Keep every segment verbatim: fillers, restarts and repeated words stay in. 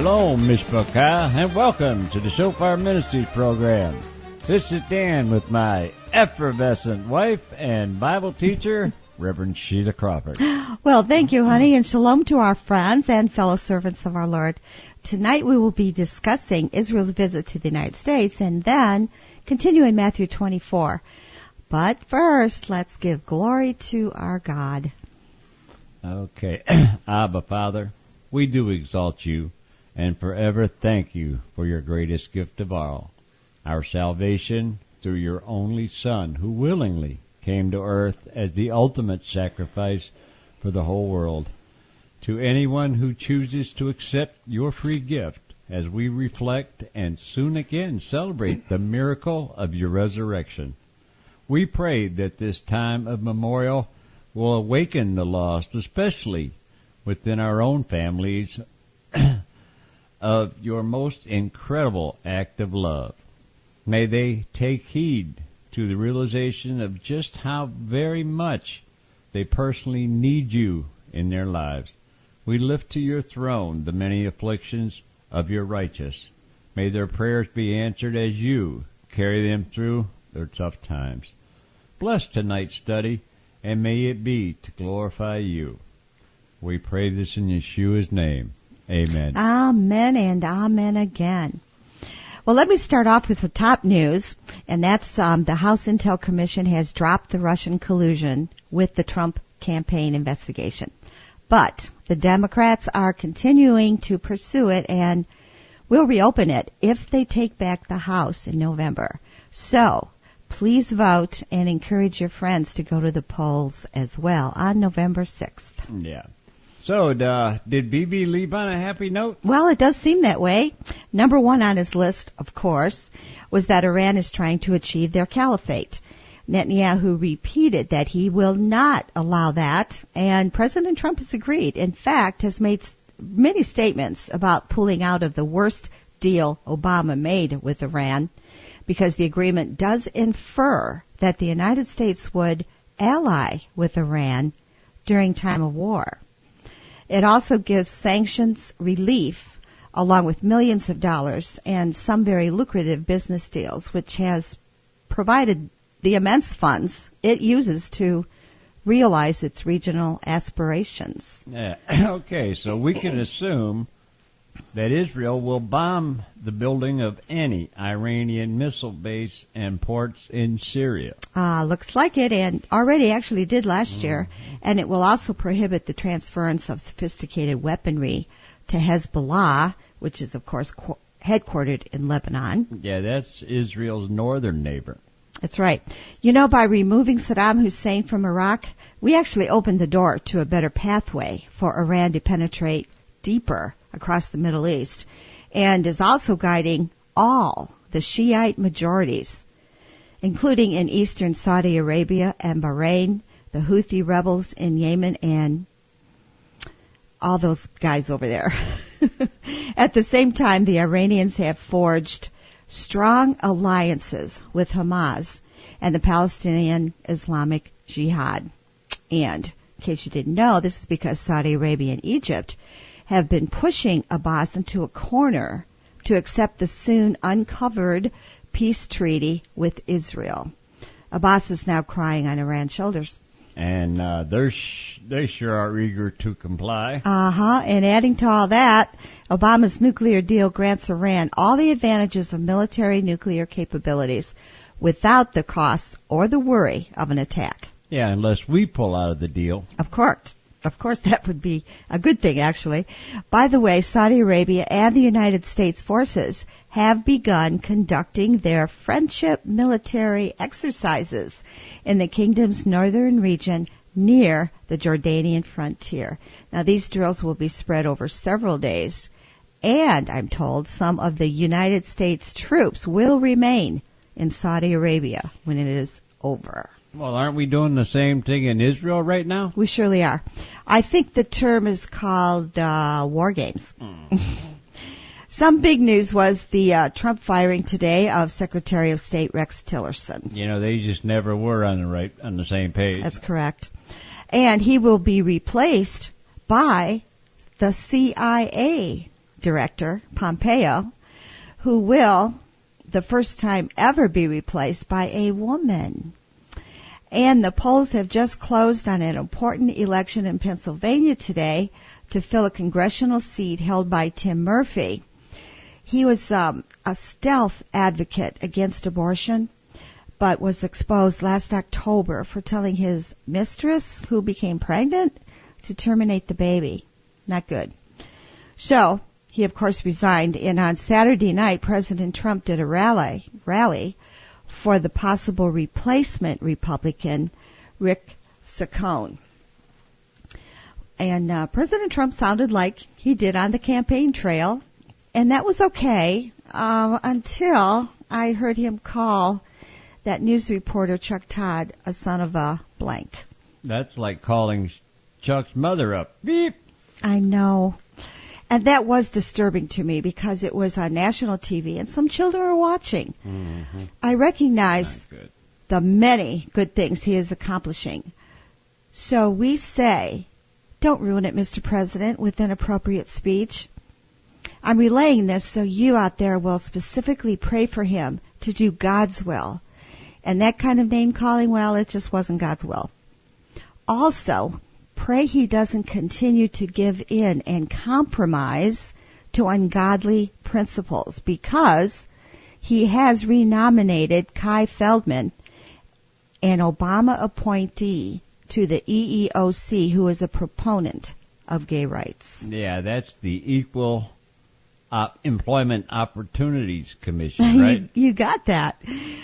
Shalom, Mishpachah, and welcome to the Shofar Ministries program. This is Dan with my effervescent wife and Bible teacher, Reverend Sheila Crawford. Well, thank you, honey, and shalom to our friends and fellow servants of our Lord. Tonight we will be discussing Israel's visit to the United States and then continue in Matthew twenty-four. But first, let's give glory to our God. Okay. Abba, Father, we do exalt you and forever thank you for your greatest gift of all, our salvation through your only Son, who willingly came to earth as the ultimate sacrifice for the whole world. To anyone who chooses to accept your free gift, as we reflect and soon again celebrate the miracle of your resurrection, we pray that this time of memorial will awaken the lost, especially within our own families, of your most incredible act of love. May they take heed to the realization of just how very much they personally need you in their lives. We lift to your throne the many afflictions of your righteous. May their prayers be answered as you carry them through their tough times. Bless tonight's study, and may it be to glorify you. We pray this in Yeshua's name. Amen. Amen and amen again. Well, let me start off with the top news, and that's um, the House Intel Commission has dropped the Russian collusion with the Trump campaign investigation. But the Democrats are continuing to pursue it and will reopen it if they take back the House in November. So please vote and encourage your friends to go to the polls as well on November sixth. Yeah. So, uh, did Bibi leave on a happy note? Well, it does seem that way. Number one on his list, of course, was that Iran is trying to achieve their caliphate. Netanyahu repeated that he will not allow that, and President Trump has agreed. In fact, has made many statements about pulling out of the worst deal Obama made with Iran, because the agreement does infer that the United States would ally with Iran during time of war. It also gives sanctions relief along with millions of dollars and some very lucrative business deals, which has provided the immense funds it uses to realize its regional aspirations. Yeah. Okay, so we can assume that Israel will bomb the building of any Iranian missile base and ports in Syria. Uh, looks like it, and already actually did last mm. year. And it will also prohibit the transference of sophisticated weaponry to Hezbollah, which is, of course, qu- headquartered in Lebanon. Yeah, that's Israel's northern neighbor. That's right. You know, by removing Saddam Hussein from Iraq, we actually opened the door to a better pathway for Iran to penetrate deeper across the Middle East, and is also guiding all the Shiite majorities, including in eastern Saudi Arabia and Bahrain, the Houthi rebels in Yemen, and all those guys over there. At the same time, the Iranians have forged strong alliances with Hamas and the Palestinian Islamic Jihad. And in case you didn't know, this is because Saudi Arabia and Egypt have been pushing Abbas into a corner to accept the soon uncovered peace treaty with Israel. Abbas is now crying on Iran's shoulders. And uh, they're sh- they sure are eager to comply. Uh-huh. And adding to all that, Obama's nuclear deal grants Iran all the advantages of military nuclear capabilities without the cost or the worry of an attack. Yeah, unless we pull out of the deal. Of course. Of course, that would be a good thing, actually. By the way, Saudi Arabia and the United States forces have begun conducting their friendship military exercises in the kingdom's northern region near the Jordanian frontier. Now, these drills will be spread over several days, and I'm told some of the United States troops will remain in Saudi Arabia when it is over. Well, aren't we doing the same thing in Israel right now? We surely are. I think the term is called uh, war games. Mm. Some big news was the uh, Trump firing today of Secretary of State Rex Tillerson. You know, they just never were on the right on the same page. That's correct. And he will be replaced by the C I A director, Pompeo, who will, the first time ever, be replaced by a woman. And the polls have just closed on an important election in Pennsylvania today to fill a congressional seat held by Tim Murphy. He was um, a stealth advocate against abortion, but was exposed last October for telling his mistress, who became pregnant, to terminate the baby. Not good. So, he of course resigned, and on Saturday night, President Trump did a rally, rally for the possible replacement Republican, Rick Saccone. And uh, President Trump sounded like he did on the campaign trail, and that was okay uh, until I heard him call that news reporter Chuck Todd a son of a blank. That's like calling Chuck's mother up. Beep. I know. And that was disturbing to me because it was on national T V and some children were watching. Mm-hmm. I recognize the many good things he is accomplishing. So we say, don't ruin it, Mister President, with inappropriate speech. I'm relaying this so you out there will specifically pray for him to do God's will. And that kind of name calling, well, it just wasn't God's will. Also, pray he doesn't continue to give in and compromise to ungodly principles, because he has renominated Kai Feldman, an Obama appointee, to the E E O C, who is a proponent of gay rights. Yeah, that's the Equal Op- Employment Opportunities Commission, right? you, you got that.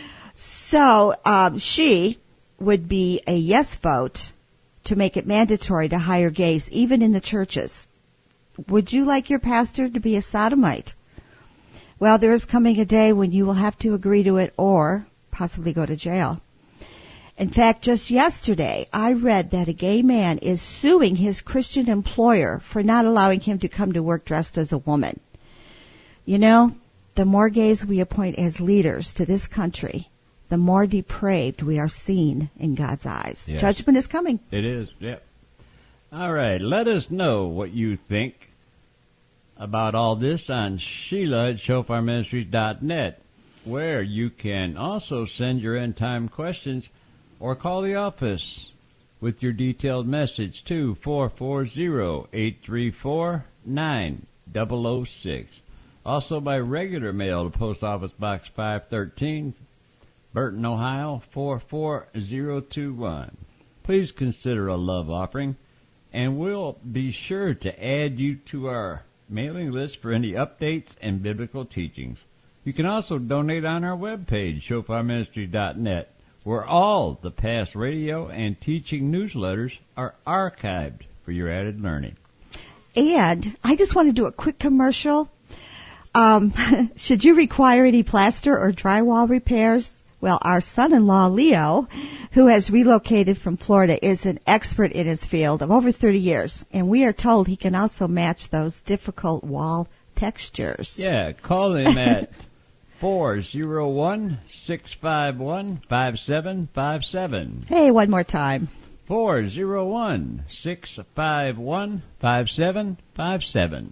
So um, she would be a yes vote to make it mandatory to hire gays, even in the churches. Would you like your pastor to be a sodomite? Well, there is coming a day when you will have to agree to it or possibly go to jail. In fact, just yesterday, I read that a gay man is suing his Christian employer for not allowing him to come to work dressed as a woman. You know, the more gays we appoint as leaders to this country, the more depraved we are seen in God's eyes. Yes. Judgment is coming. It is, yep. All right, let us know what you think about all this on Sheila at shofar ministries dot net, where you can also send your end-time questions or call the office with your detailed message to four four zero, eight three four, nine zero zero six. Also by regular mail to Post Office Box five thirteen, Burton, Ohio, four four zero two one. Please consider a love offering, and we'll be sure to add you to our mailing list for any updates and biblical teachings. You can also donate on our webpage, shofar ministries dot net, where all the past radio and teaching newsletters are archived for your added learning. And I just want to do a quick commercial. Um, should you require any plaster or drywall repairs? Well, our son-in-law, Leo, who has relocated from Florida, is an expert in his field of over thirty years, and we are told he can also match those difficult wall textures. Yeah, call him at four zero one, six five one, five seven five seven. Hey, one more time. four zero one, six five one, five seven five seven.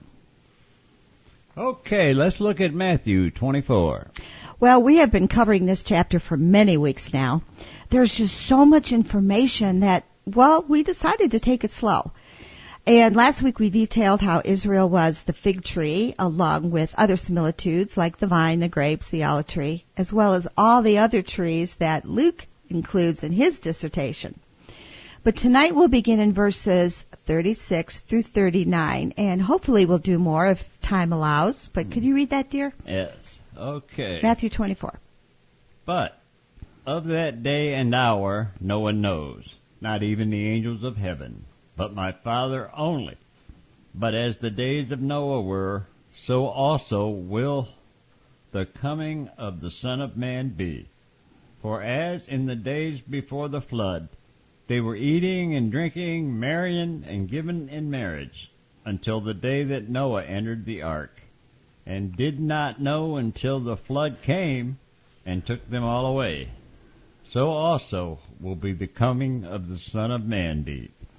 Okay, let's look at Matthew twenty-four. Well, we have been covering this chapter for many weeks now. There's just so much information that, well, we decided to take it slow. And last week we detailed how Israel was the fig tree, along with other similitudes like the vine, the grapes, the olive tree, as well as all the other trees that Luke includes in his dissertation. But tonight we'll begin in verses thirty-six through thirty-nine, and hopefully we'll do more if time allows. But could you read that, dear? Yes. Okay. Matthew twenty-four. But of that day and hour no one knows, not even the angels of heaven, but my Father only. But as the days of Noah were, so also will the coming of the Son of Man be. For as in the days before the flood, they were eating and drinking, marrying and given in marriage, until the day that Noah entered the ark, and did not know until the flood came and took them all away. So also will be the coming of the Son of Man be.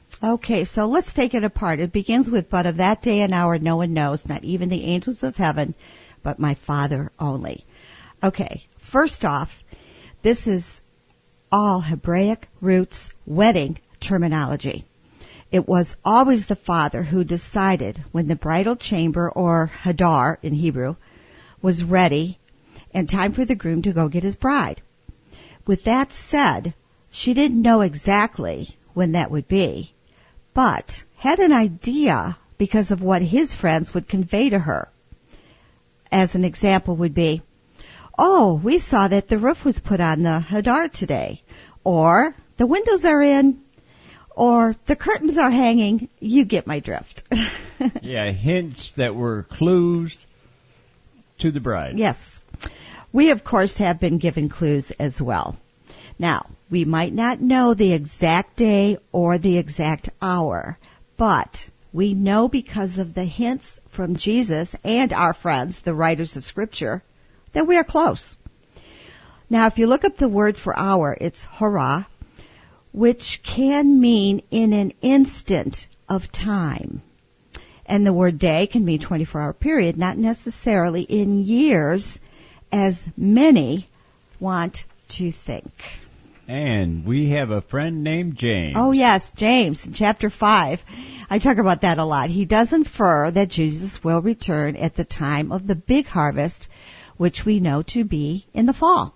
Okay, so let's take it apart. It begins with, but of that day and hour no one knows, not even the angels of heaven, but my Father only. Okay, first off, this is all Hebraic roots wedding terminology. It was always the father who decided when the bridal chamber, or hadar in Hebrew, was ready and time for the groom to go get his bride. With that said, she didn't know exactly when that would be, but had an idea because of what his friends would convey to her. As an example would be, oh, we saw that the roof was put on the hadar today, or the windows are in, or the curtains are hanging. You get my drift. Yeah, hints that were clues to the bride. Yes. We, of course, have been given clues as well. Now, we might not know the exact day or the exact hour, but we know because of the hints from Jesus and our friends, the writers of Scripture, that we are close. Now, if you look up the word for hour, it's hora, which can mean in an instant of time. And the word day can mean twenty-four hour period, not necessarily in years, as many want to think. And we have a friend named James. Oh, yes, James, in chapter five. I talk about that a lot. He does infer that Jesus will return at the time of the big harvest, which we know to be in the fall.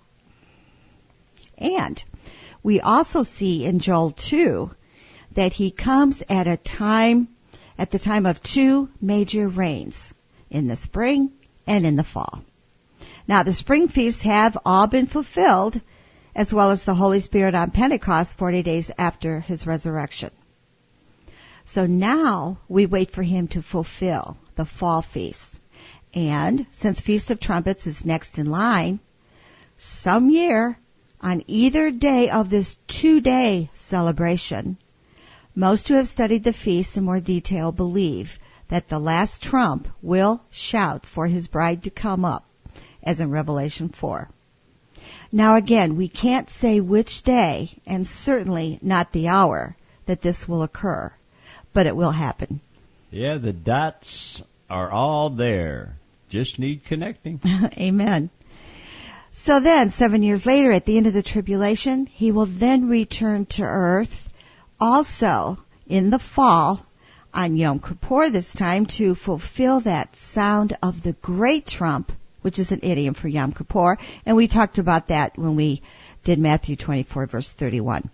And we also see in Joel two that he comes at a time, at the time of two major rains, in the spring and in the fall. Now, the spring feasts have all been fulfilled, as well as the Holy Spirit on Pentecost, forty days after his resurrection. So now we wait for him to fulfill the fall feasts. And since Feast of Trumpets is next in line, some year on either day of this two-day celebration, most who have studied the feast in more detail believe that the last trump will shout for his bride to come up, as in Revelation four. Now again, we can't say which day, and certainly not the hour, that this will occur, but it will happen. Yeah, the dots are all there. Just need connecting. Amen. So then, seven years later, at the end of the tribulation, he will then return to earth, also in the fall, on Yom Kippur this time, to fulfill that sound of the great trump, which is an idiom for Yom Kippur, and we talked about that when we did Matthew twenty-four, verse thirty-one.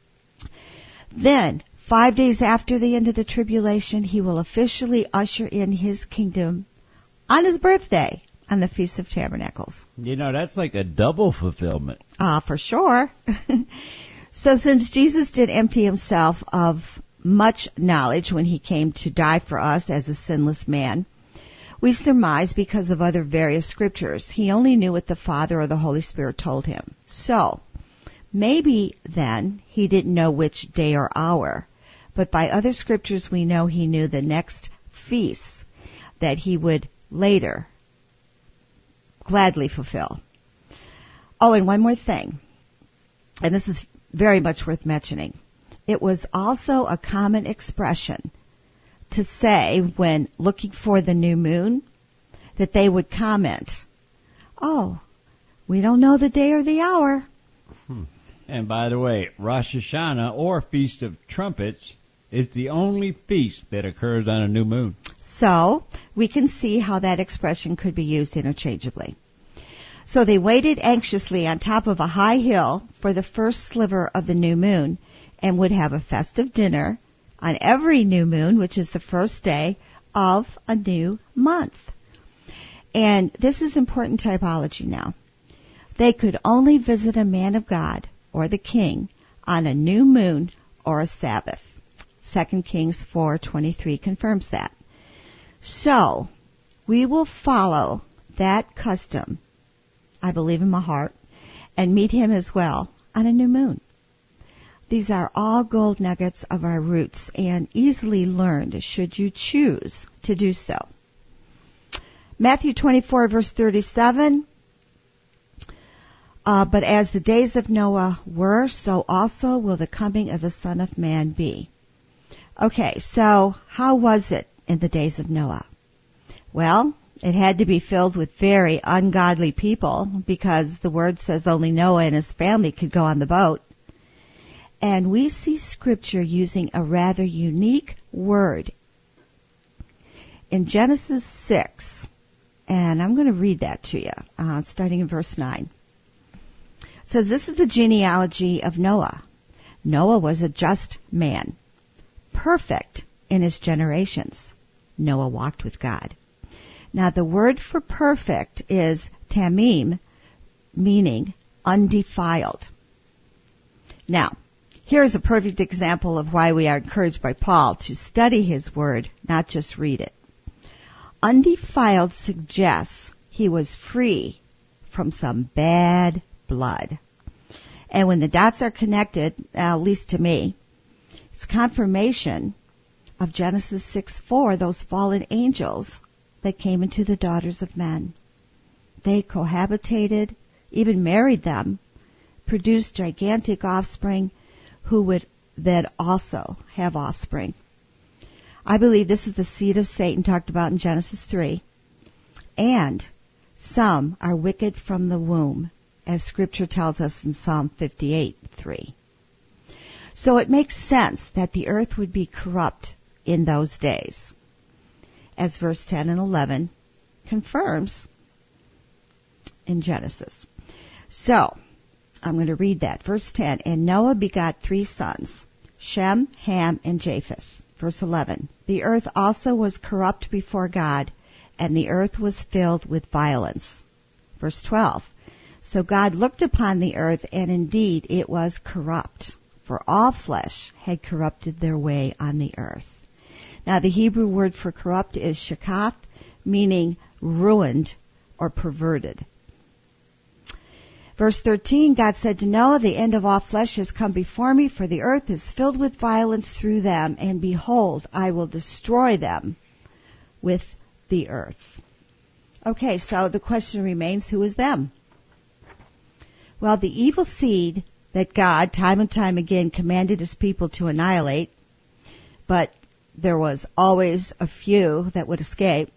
Then, five days after the end of the tribulation, he will officially usher in his kingdom on his birthday, on the Feast of Tabernacles. You know, that's like a double fulfillment. Ah, uh, for sure. So since Jesus did empty himself of much knowledge when he came to die for us as a sinless man, we surmise because of other various scriptures, he only knew what the Father or the Holy Spirit told him. So, maybe then he didn't know which day or hour, but by other scriptures we know he knew the next feasts that he would later gladly fulfill. Oh, and one more thing, and this is very much worth mentioning. It was also a common expression to say when looking for the new moon that they would comment, oh, we don't know the day or the hour. Hmm. And by the way, Rosh Hashanah, or Feast of Trumpets, is the only feast that occurs on a new moon. So we can see how that expression could be used interchangeably. So they waited anxiously on top of a high hill for the first sliver of the new moon and would have a festive dinner on every new moon, which is the first day of a new month. And this is important typology now. They could only visit a man of God or the king on a new moon or a Sabbath. Second Kings four twenty-three confirms that. So, we will follow that custom, I believe in my heart, and meet him as well on a new moon. These are all gold nuggets of our roots and easily learned should you choose to do so. Matthew twenty-four, verse thirty-seven, uh, but as the days of Noah were, so also will the coming of the Son of Man be. Okay, so how was it in the days of Noah? Well, it had to be filled with very ungodly people because the word says only Noah and his family could go on the boat. And we see Scripture using a rather unique word in Genesis six. And I'm going to read that to you, uh, starting in verse nine. It says, this is the genealogy of Noah. Noah was a just man, perfect in his generations. Noah walked with God. Now, the word for perfect is tamim, meaning undefiled. Now, here is a perfect example of why we are encouraged by Paul to study his word, not just read it. Undefiled suggests he was free from some bad blood. And when the dots are connected, at least to me, it's confirmation of Genesis six four, those fallen angels that came into the daughters of men. They cohabitated, even married them, produced gigantic offspring who would then also have offspring. I believe this is the seed of Satan talked about in Genesis three. And some are wicked from the womb, as Scripture tells us in Psalm fifty-eight three. So it makes sense that the earth would be corrupt in those days, as verse ten and eleven confirms in Genesis. So, I'm going to read that. Verse ten, and Noah begot three sons, Shem, Ham, and Japheth. Verse eleven, the earth also was corrupt before God, and the earth was filled with violence. Verse twelve, so God looked upon the earth, and indeed it was corrupt, for all flesh had corrupted their way on the earth. Now, the Hebrew word for corrupt is shakath, meaning ruined or perverted. Verse thirteen, God said to Noah, the end of all flesh has come before me, for the earth is filled with violence through them, and behold, I will destroy them with the earth. Okay, so the question remains, who is them? Well, the evil seed that God, time and time again, commanded his people to annihilate, but there was always a few that would escape.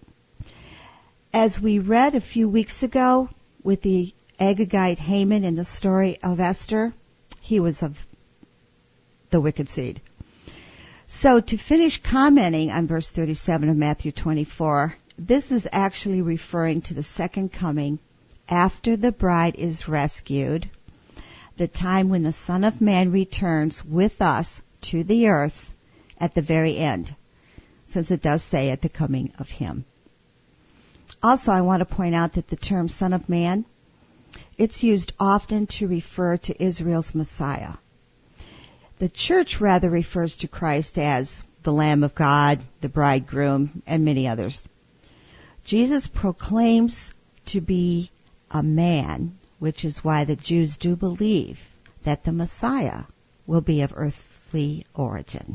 As we read a few weeks ago with the Agagite Haman in the story of Esther, he was of the wicked seed. So to finish commenting on verse thirty-seven of Matthew twenty-four, this is actually referring to the second coming after the bride is rescued, the time when the Son of Man returns with us to the earth at the very end, since it does say at the coming of him. Also, I want to point out that the term Son of Man, it's used often to refer to Israel's Messiah. The church rather refers to Christ as the Lamb of God, the bridegroom, and many others. Jesus proclaims to be a man, which is why the Jews do believe that the Messiah will be of earthly origin.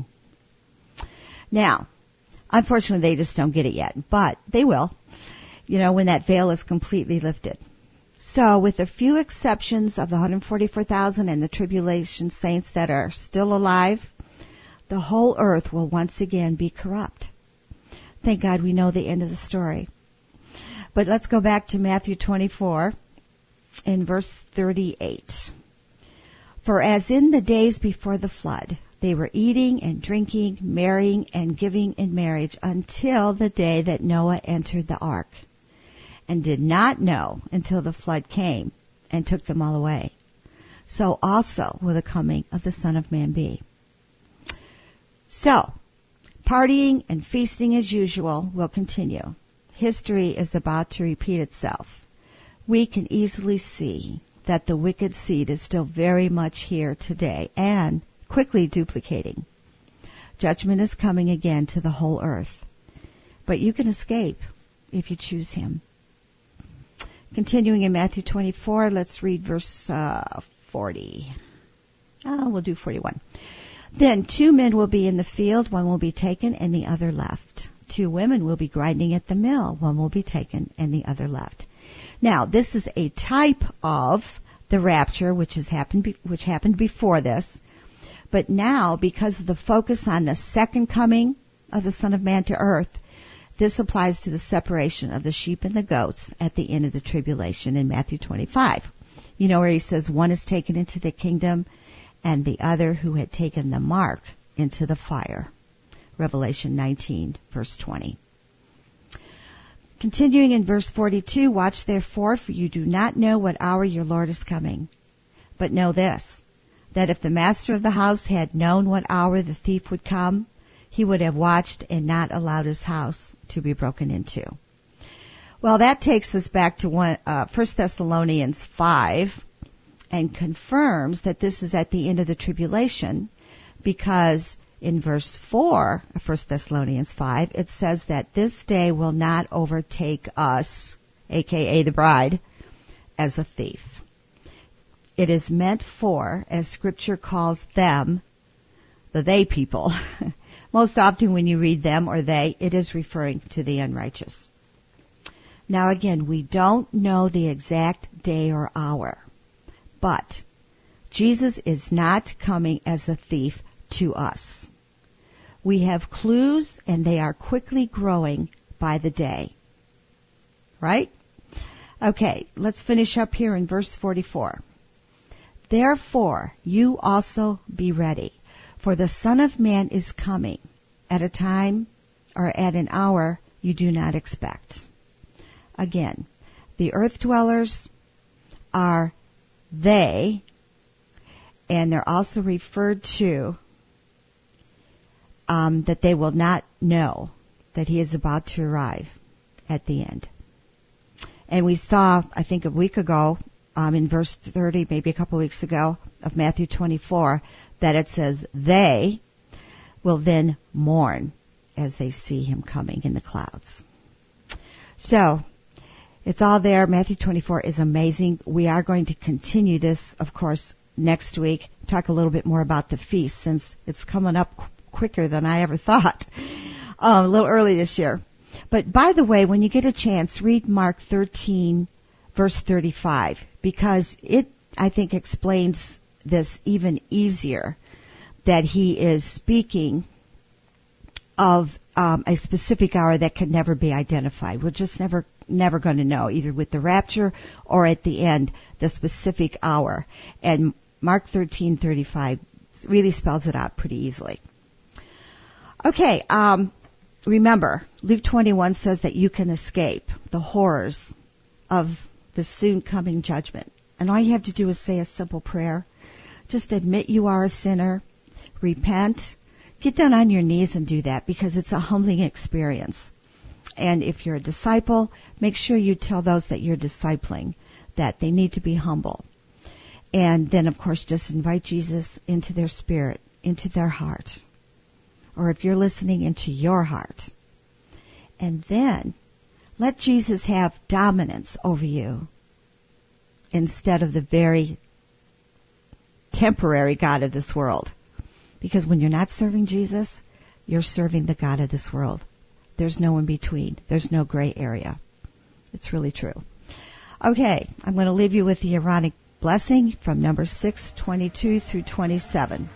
Now, unfortunately, they just don't get it yet, but they will, you know, when that veil is completely lifted. So, with a few exceptions of the one hundred forty-four thousand and the tribulation saints that are still alive, the whole earth will once again be corrupt. Thank God we know the end of the story. But let's go back to Matthew twenty-four in verse thirty-eight. For as in the days before the flood, they were eating and drinking, marrying and giving in marriage until the day that Noah entered the ark, and did not know until the flood came and took them all away. So also will the coming of the Son of Man be. So, partying and feasting as usual will continue. History is about to repeat itself. We can easily see that the wicked seed is still very much here today and quickly duplicating. Judgment is coming again to the whole earth. But you can escape if you choose him. Continuing in Matthew twenty-four, let's read verse uh, forty. Oh, we'll do forty-one. Then two men will be in the field, one will be taken and the other left. Two women will be grinding at the mill, one will be taken and the other left. Now, this is a type of the rapture which has happened, be- which happened before this, But now, because of the focus on the second coming of the Son of Man to earth, this applies to the separation of the sheep and the goats at the end of the tribulation in Matthew twenty-five. You know where he says one is taken into the kingdom and the other who had taken the mark into the fire. Revelation nineteen, verse twenty. Continuing in verse forty-two, watch therefore, for you do not know what hour your Lord is coming. But know this, that if the master of the house had known what hour the thief would come, he would have watched and not allowed his house to be broken into. Well, that takes us back to one, uh, First Thessalonians five and confirms that this is at the end of the tribulation, because in verse four of First Thessalonians five, it says that this day will not overtake us, aka the bride, as a thief. It is meant for, as Scripture calls them, the they people. Most often when you read them or they, it is referring to the unrighteous. Now again, we don't know the exact day or hour, but Jesus is not coming as a thief to us. We have clues, and they are quickly growing by the day. Right? Okay, let's finish up here in verse forty-four. Therefore, you also be ready, for the Son of Man is coming at a time or at an hour you do not expect. Again, the earth dwellers are they, and they're also referred to um, that they will not know that he is about to arrive at the end. And we saw, I think a week ago, um, in verse thirty, maybe a couple weeks ago, of Matthew twenty-four, that it says they will then mourn as they see him coming in the clouds. So, it's all there. Matthew twenty-four is amazing. We are going to continue this, of course, next week. Talk a little bit more about the feast, since it's coming up qu- quicker than I ever thought. Um, a little early this year. But by the way, when you get a chance, read Mark thirteen, verse thirty-five, because it, I think, explains this even easier, that he is speaking of um, a specific hour that can never be identified. We're just never never going to know, either with the rapture or at the end, the specific hour. And Mark thirteen thirty-five really spells it out pretty easily. Okay, um, remember, Luke twenty-one says that you can escape the horrors of the soon coming judgment. And all you have to do is say a simple prayer. Just admit you are a sinner, repent, get down on your knees and do that, because it's a humbling experience. And if you're a disciple, make sure you tell those that you're discipling that they need to be humble. And then, of course, just invite Jesus into their spirit, into their heart. Or if you're listening, into your heart. And then let Jesus have dominance over you instead of the very temporary God of this world. Because when you're not serving Jesus, you're serving the God of this world. There's no in between. There's no gray area. It's really true. Okay, I'm going to leave you with the Aaronic blessing from Numbers six, twenty-two through twenty-seven.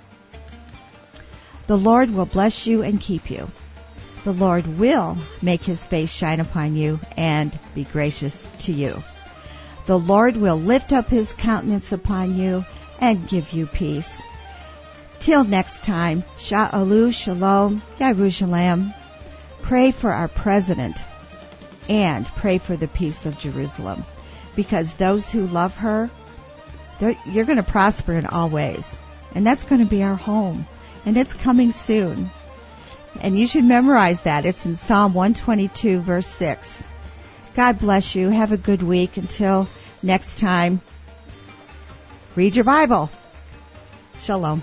The Lord will bless you and keep you. The Lord will make his face shine upon you and be gracious to you. The Lord will lift up his countenance upon you and give you peace. Till next time, Sha'alu Shalom, Yerushalayim. Pray for our president and pray for the peace of Jerusalem, because those who love her, you're going to prosper in all ways. And that's going to be our home. And it's coming soon. And you should memorize that. It's in Psalm one twenty-two, verse six. God bless you. Have a good week. Until next time, read your Bible. Shalom.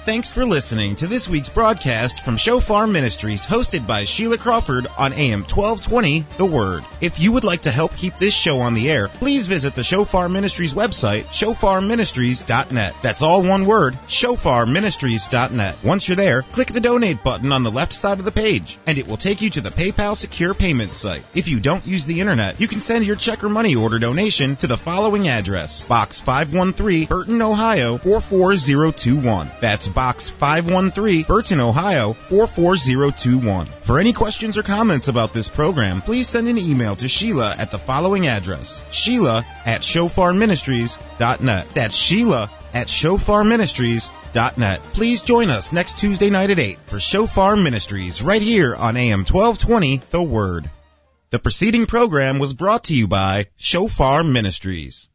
Thanks for listening to this week's broadcast from Shofar Ministries, hosted by Sheila Crawford on A M twelve twenty, The Word. If you would like to help keep this show on the air, please visit the Shofar Ministries website, shofar ministries dot net. That's all one word, shofar ministries dot net. Once you're there, click the donate button on the left side of the page, and it will take you to the PayPal secure payment site. If you don't use the internet, you can send your check or money order donation to the following address: Box five one three, Burton, Ohio four four zero two one. That's Box five one three, Burton, Ohio four four zero two one. For any questions or comments about this program, please send an email to Sheila at the following address: Sheila at shofar ministries dot net. That's Sheila at shofar ministries dot net. Please join us next Tuesday night at eight for Shofar Ministries right here on A M twelve twenty, The Word. The preceding program was brought to you by Shofar Ministries.